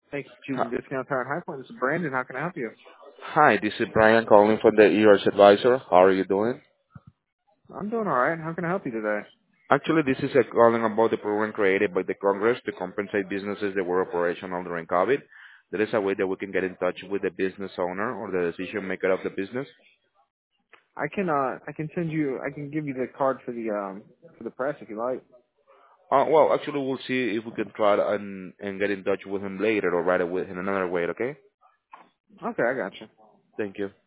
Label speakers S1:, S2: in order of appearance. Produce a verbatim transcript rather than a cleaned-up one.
S1: Thank you for
S2: Hi,
S1: choosing Discount Tire and High Point. This is Brandon. How can I help you?
S2: hi, this is Brian calling from the E R S Advisor. How are you doing?
S1: I'm doing all right. How can I help you today?
S2: Actually, this is a calling about the program created by the Congress to compensate businesses that were operational during COVID. There is a way that we can get in touch with the business owner or the decision maker of the business.
S1: I can uh I can send you I can give you the card for the um for the press if you like.
S2: Uh, well, actually, we'll see if we can try to, and, and get in touch with him later or write it with in another way, okay?
S1: Okay, I got you.
S2: Thank you.